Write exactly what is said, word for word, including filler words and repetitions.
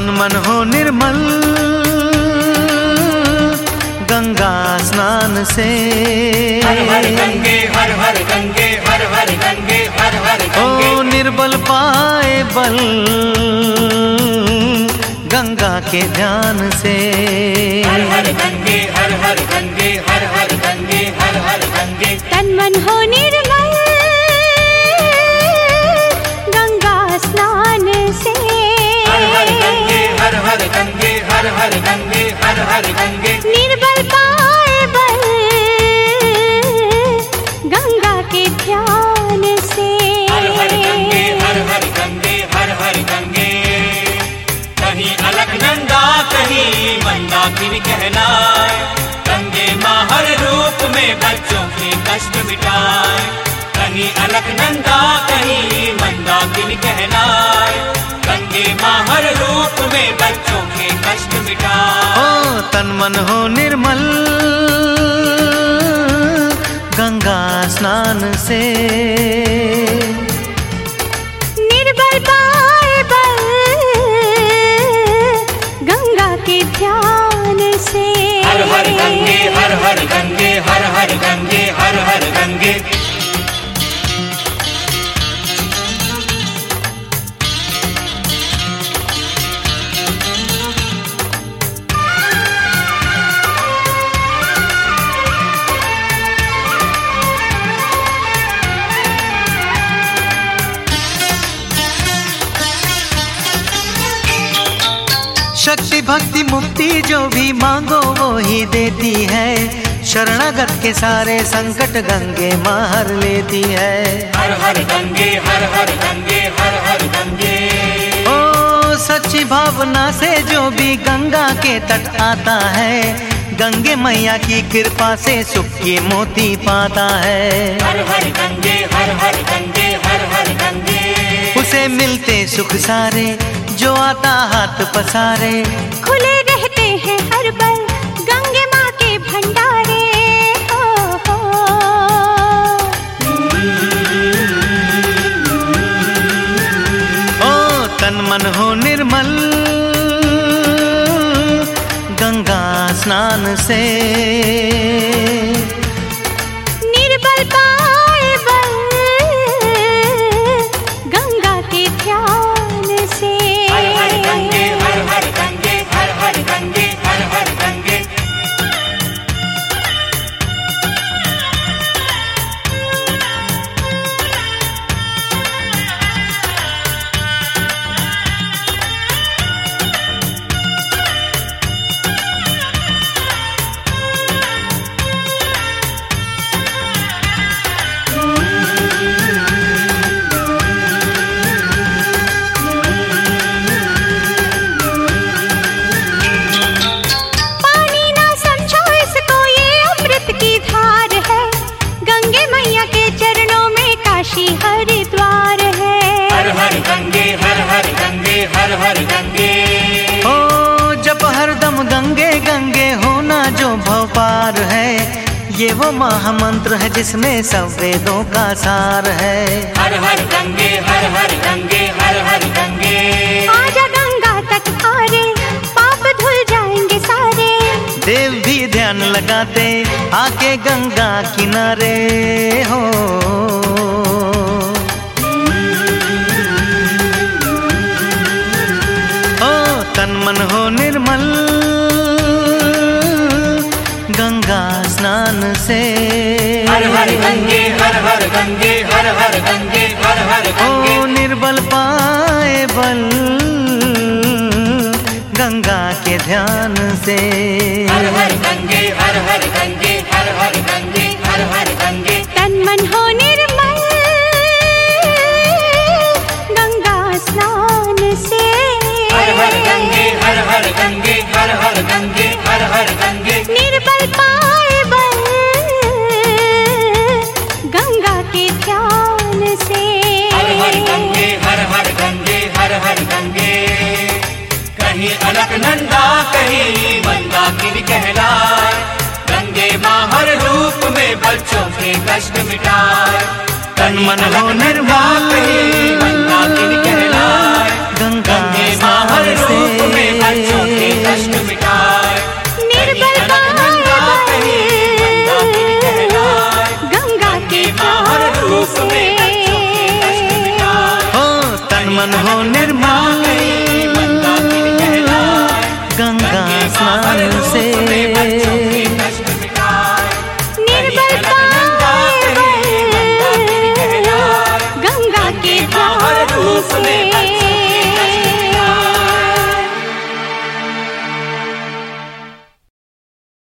तन मन हो निर्मल गंगा स्नान से। हर हर गंगे हर हर गंगे हर हर गंगे हर हर गंगे। ओ निर्बल पाए बल गंगा के ध्यान से। हर हर गंगे हर हर गंगे हर हर गंगे हर हर गंगे। तन मन हो निर्मल गंगा स्नान से। हर हर गंगे हर हर गंगे हर हर गंगे हर हर गंगे। निर्बल पाए बल गंगा के ध्यान से। हर हर गंगे हर हर गंगे हर हर गंगे। कहीं अलकनंदा कहीं मंदाकिनी कहलाए, गंगे माँ हर रूप में बच्चों के कष्ट मिटाए। कहीं अलकनंदा कहीं मंदाकिनी कहलाए, गंगे माँ हर रूप में बच्चों के कष्ट मिटाए। ओ तन मन हो निर्मल गंगा स्नान से। निर्बल पाए बल गंगा के ध्यान से। हर हर गंगे हर हर गंगे हर हर गंगे हर हर गंगे। शक्ति भक्ति मुक्ति जो भी मांगो वो ही देती है, शरणागत के सारे संकट गंगे माँ हर लेती है। हर हर गंगे हर हर गंगे हर हर गंगे। ओ सच्ची भावना से जो भी गंगा के तट आता है, गंगे मैया की कृपा से सुख के मोती पाता है। हर हर गंगे हर हर गंगे हर हर गंगे। उसे मिलते सुख सारे जो आता हाथ पसारे। खुले रहते हैं हर पल गंगे माँ के भंडारे। हो हो। ओ तन मन हो निर्मल गंगा स्नान से। निर्बल पाए बल गंगा के ध्यान से। हर हर गंगे हर हर गंगे हर हर गंगे हर हर गंगे। हरिद्वार है। हर हर गंगे हर हर गंगे हर हर गंगे। ओ जप हरदम गंगे गंगे होना जो भव पार है, ये वो महामंत्र है जिसमें सब वेदों का सार है। हर हर गंगे हर हर गंगे हर हर गंगे। आजा गंगा तट आरे पाप धुल जाएंगे सारे। देव भी ध्यान लगाते आके गंगा किनारे हो। तन मन हो निर्मल गंगा स्नान से। हर हर गंगे हर हर गंगे हर हर गंगे हर हर गंगे। ओ निर्बल पाए बल गंगा के ध्यान से। हर हर गंगे हर हर गंगे हर हर गंगे हर हर गंगे। तन मन हो निर्मल गंगा स्नान से। हर हर गंगे हर हर गंगे हर हर गंगे हर हर गंगे। निर्बल पाए बल गंगा के ध्यान से। हर हर गंगे हर हर गंगे हर हर गंगे। कहीं अलकनंदा कहीं मंदाकिनी कहलाए, गंगे माँ हर रूप में बच्चों के कष्ट मिटाए। तन मन हो निर्मल कहीं मंदाकिनी कहलाए, गंगा माँ हर रूप में मन हो निर्मल गंगा स्नान से। निर्मल पावन गंगा के ध्यान से।